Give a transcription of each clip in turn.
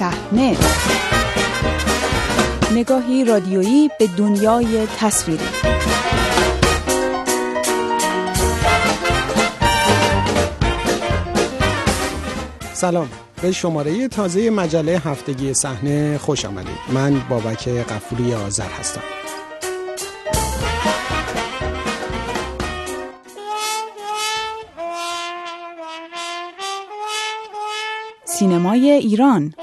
صحنه، نگاهی رادیویی به دنیای تصویری. سلام، به شماره تازه مجله هفتگی صحنه خوش آمدید. من بابک غفوری آذر هستم. سینمای ایران.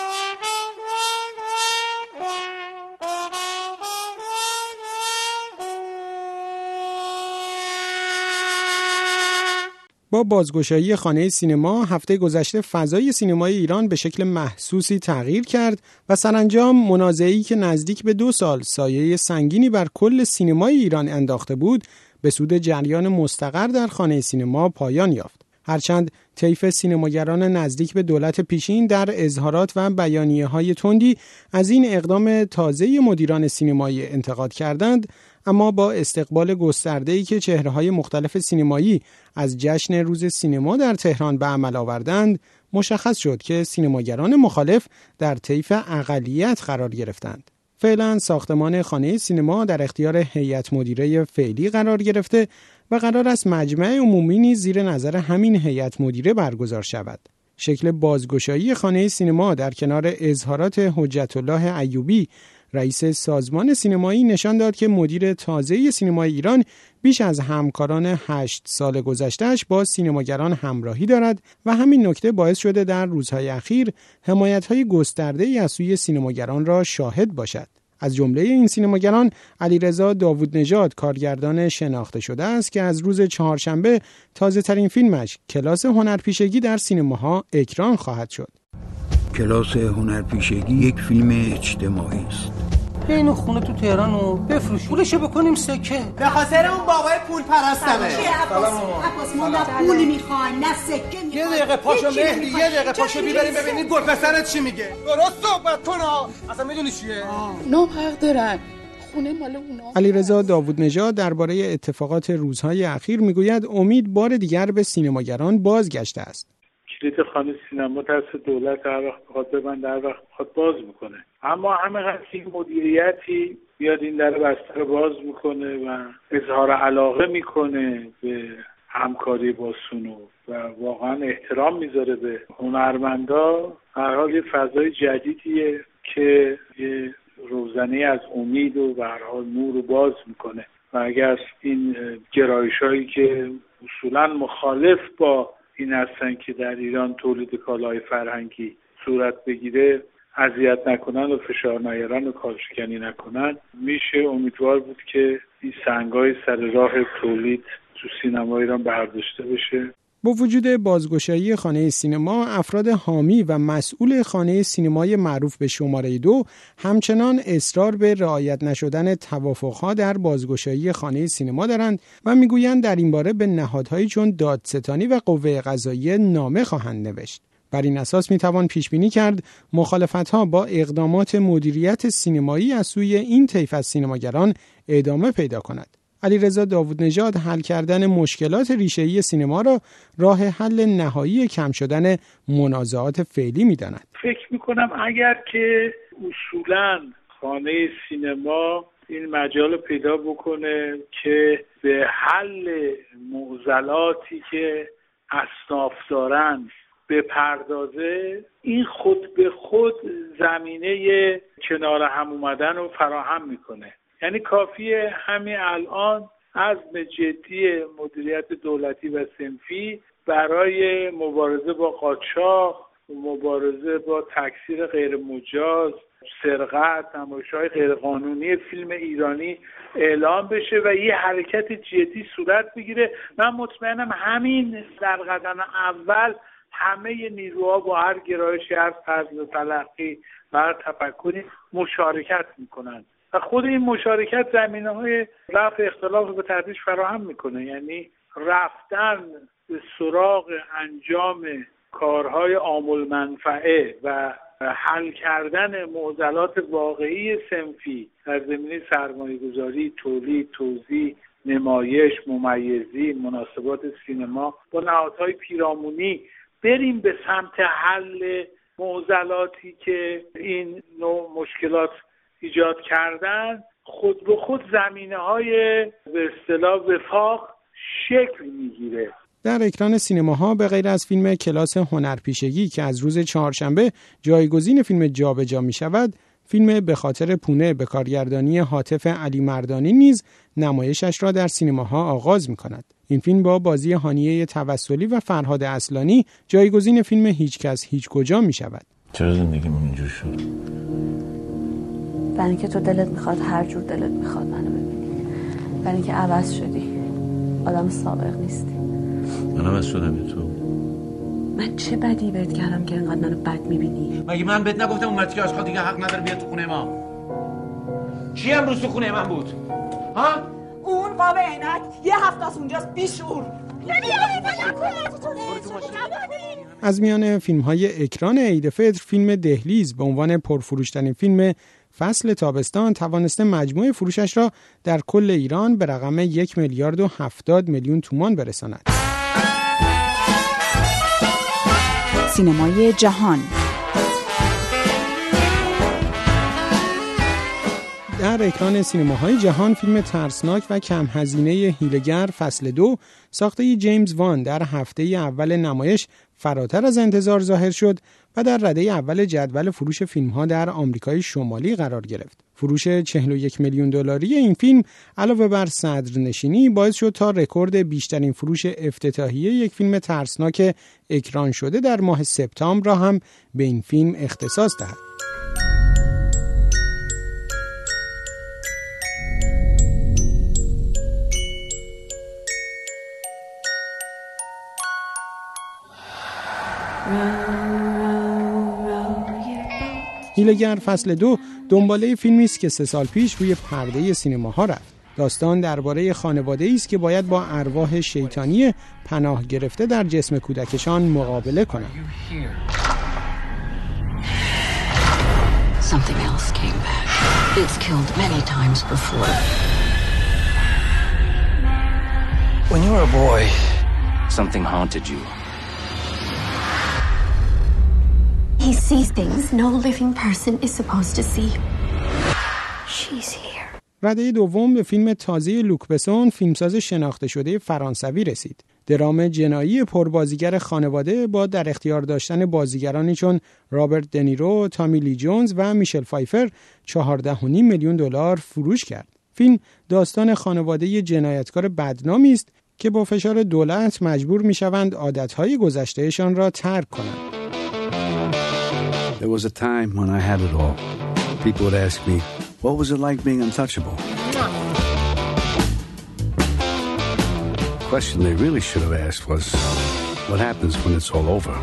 با بازگشایی خانه سینما هفته گذشته فضای سینمای ایران به شکل محسوسی تغییر کرد و سرانجام منازعه‌ای که نزدیک به 2 سال سایه سنگینی بر کل سینمای ایران انداخته بود به سود جریان مستقر در خانه سینما پایان یافت. هرچند طیف سینماگران نزدیک به دولت پیشین در اظهارات و بیانیه‌های تندی از این اقدام تازه مدیران سینمایی انتقاد کردند، اما با استقبال گسترده‌ای که چهره‌های مختلف سینمایی از جشن روز سینما در تهران به عمل آوردند، مشخص شد که سینماگران مخالف در طیف اقلیت قرار گرفتند. فعلا ساختمان خانه سینما در اختیار هیئت مدیره فعلی قرار گرفته و قرار است مجمع عمومی نیز زیر نظر همین هیئت مدیره برگزار شود. شکل بازگشایی خانه سینما در کنار اظهارات حجت الله ایوبی، رئیس سازمان سینمایی، نشان داد که مدیر تازه سینمای ایران بیش از همکاران 8 سال گذشته‌اش با سینماگران همراهی دارد و همین نکته باعث شده در روزهای اخیر حمایت‌های گسترده‌ای از سوی سینماگران را شاهد باشد. از جمله این سینماگران علیرضا داوودنژاد، کارگردان شناخته شده است که از روز چهارشنبه تازه‌ترین فیلمش کلاس هنرپیشگی در سینماها اکران خواهد شد. کلاس هنرپیشگی یک فیلم اجتماعی است. اینو خونه تو تهرانو بفروش، پولشو بکنیم سکه. به خاطر اون بابای پول پرستمه. عباس ما پول میخوایم نه سکه. یه دقیقه پاشو مهدی، یه دقیقه پاشو بیبریم ببینید گلپسرت چی میگه. درست صحبت کن ها. اصلا میدونی چیه؟ نام حق دارن. خونه مال اونا. علیرضا داوودنژاد درباره اتفاقات روزهای اخیر میگوید امید بار دیگر به سینماگران بازگشته است. کلید خانه سینما دست دولت، هر وقت بخواد ببنده هر وقت بخواد باز میکنه. اما همینقدر که مدیریتی بیاد این در بسته باز میکنه و اظهار علاقه میکنه به همکاری با سونو و واقعا احترام میذاره به هنرمندا، هر حال یه فضای جدیدیه که یه روزنه از امید و به هر حال نور رو باز میکنه و اگر این گرایشایی که اصولا مخالف با این هستن که در ایران تولید کالای فرهنگی صورت بگیره اذیت نکنن و فشار نیارن و کارشکنی نکنن، میشه امیدوار بود که این سنگای سر راه تولید تو سینما ایران برداشته بشه. با وجود بازگشایی خانه سینما، افراد حامی و مسئول خانه سینمای معروف به شماره 2 همچنان اصرار به رعایت نشدن توافقها در بازگشایی خانه سینما دارند و میگویند در این باره به نهادهایی چون دادستانی و قوه قضاییه نامه خواهند نوشت. بر این اساس میتوان پیش بینی کرد مخالفت‌ها با اقدامات مدیریت سینمایی از سوی این طیف از سینماگران ادامه پیدا کند. علیرضا داوودنژاد حل کردن مشکلات ریشه‌ای سینما را راه حل نهایی کم شدن منازعات فعلی می‌داند. فکر می‌کنم اگر که اصولاً خانه سینما این مجال پیدا بکنه که به حل معضلاتی که اصناف دارن بپردازه، این خود به خود زمینه کنار هم اومدن رو فراهم میکنه. یعنی کافیه همین الان عزم جدی مدیریت دولتی و صنفی برای مبارزه با قاچاق، مبارزه با تکثیر غیر مجاز، سرقت، نمایش‌های غیرقانونی فیلم ایرانی اعلام بشه و یه حرکت جدی صورت بگیره. من مطمئنم همین در قدم اول همه نیروها با هر گرایشی، هر طرز تلقی و هر تفکری مشارکت میکنن و خود این مشارکت زمینه‌های رفع اختلاف رو به تدریج فراهم میکنه. یعنی رفتن به سراغ انجام کارهای عامل منفعه و حل کردن معضلات واقعی صنفی در زمینه سرمایه‌گذاری، تولید، توزیع، نمایش، ممیزی، مناسبات سینما با نهادهای پیرامونی بریم به سمت حل معضلاتی که این نوع مشکلات ایجاد کردن خود به خود زمینه‌های به اصطلاح وفاق شکل میگیره. در اکران سینماها به غیر از فیلم کلاس هنرپیشگی که از روز چهارشنبه جایگزین فیلم جابجا می شود، فیلم به خاطر پونه به کارگردانی هاتف علی مردانی نیز نمایشش را در سینماها آغاز می کند. این فیلم با بازی هانیه توسلی و فرهاد اصلانی جایگزین فیلم هیچ کس هیچ کجا می شود. چرا زندگیمون اینجور شد؟ برای اینکه تو دلت میخواد هر جور دلت میخواد منو ببینی. برای اینکه عوض شدی. آدم سابق نیستی. من عوض شدم یا تو؟ من چه بدی بهت کردم که اینقدر منو بد میبینی؟ مگه من بهت نگفتم اون مرتی که آشقا دیگه حق نداره بیاد تو خونه ما؟ چی امروز تو خونه من بود؟ ها؟ اون قاب عینک یه هفته از اونجاست بیشور. از میان فیلم‌های اکران عید فطر، فیلم دهلیز به عنوان پرفروش‌ترین فیلم فصل تابستان توانسته مجموع فروشش را در کل ایران به رقم 1,070,000,000 تومان برساند. سینمای جهان. در اکران سینماهای جهان، فیلم ترسناک و کم هزینه حیله‌گر فصل 2 ساخته جیمز وان در هفته اول نمایش فراتر از انتظار ظاهر شد و در رده اول جدول فروش فیلم‌ها در آمریکای شمالی قرار گرفت. فروش 41 میلیون دلاری این فیلم علاوه بر صدرنشینی باعث شد تا رکورد بیشترین فروش افتتاحیه یک فیلم ترسناک اکران شده در ماه سپتامبر را هم به این فیلم اختصاص دهد. حیله‌گر فصل 2 دنباله فیلمی است که 3 سال پیش روی پرده سینماها رفت. داستان درباره خانواده‌ای است که باید با ارواح شیطانی پناه گرفته در جسم کودکشان مقابله کنند. Something else came back. It's killed many times before. When you were a boy, something haunted you. He sees things no living person is supposed to see. She's here. رده دوم به فیلم تازه لوک بسون، فیلمساز شناخته شده فرانسوی رسید. درام جنایی پربازیگر خانواده با در اختیار داشتن بازیگرانی چون رابرت دنیرو، تامی لی جونز و میشل فایفر 14.5 میلیون دلار فروش کرد. فیلم داستان خانواده جنایتکار بدنامی است که با فشار دولت مجبور می‌شوند عادت‌های گذشته‌شان را ترک کنند. There was a time when I had it all. People would ask me, what was it like being untouchable? The question they really should have asked was, what happens when it's all over?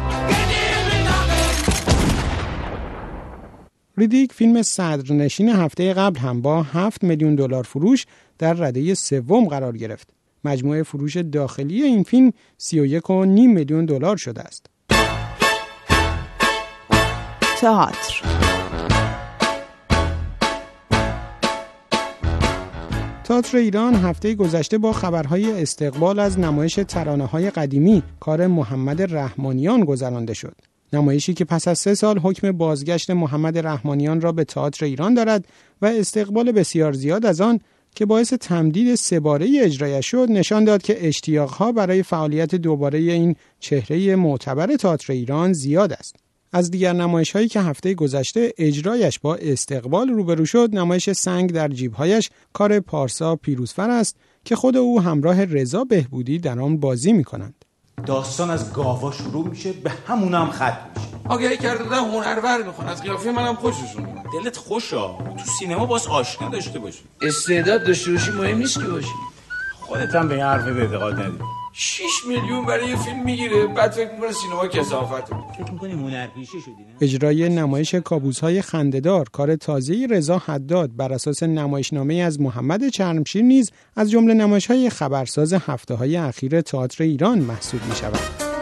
ریدیک فیلم صدرنشین هفته قبل هم با 7 میلیون دلار فروش در رده سوم قرار گرفت. مجموع فروش داخلی این فیلم 31.5 میلیون دلار شده است. تئاتر. تئاتر ایران هفته گذشته با خبرهای استقبال از نمایش ترانه‌های قدیمی کار محمد رحمانیان گذرانده شد. نمایشی که پس از 3 سال حکم بازگشت محمد رحمانیان را به تئاتر ایران دارد و استقبال بسیار زیاد از آن که باعث تمدید 3 باره اجرایش شد، نشان داد که اشتیاق‌ها برای فعالیت دوباره این چهره معتبر تئاتر ایران زیاد است. از دیگر نمایش‌هایی که هفته گذشته اجرایش با استقبال روبرو شد، نمایش سنگ در جیب‌هایش کار پارسا پیروزفر است که خود او همراه رضا بهبودی در آن بازی می‌کنند. داستان از گاوا شروع میشه، به همونم ختم میشه. آگهی کرده بودن هنرور میخوان، از قیافه منم خوششون میاد. دلت خوشا، تو سینما باز آشنا داشته باشی. استعداد داشته باشی مهم نیست که باشی. خودت هم به این حرف اعتقاد نداری. 6 میلیون برای یه فیلم میگیره، بعد فکر میکنه سینما کثافته. فکر میکنی هنرپیشه شدی نه؟ اجرای نمایش کابوس‌های خنده‌دار کار تازه رضا حداد بر اساس نمایشنامه از محمد چرمشیر نیز از جمله نمایش‌های خبرساز هفته‌های اخیر تئاتر ایران محسوب می‌شود.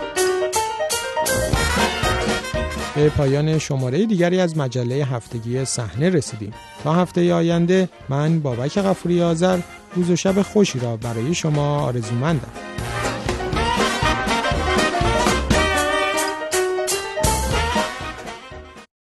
به پایان شماره دیگری از مجله هفتگی صحنه رسیدیم. تا هفته آینده من بابک غفوری آذر روز و شب خوشی را برای شما آرزومندم.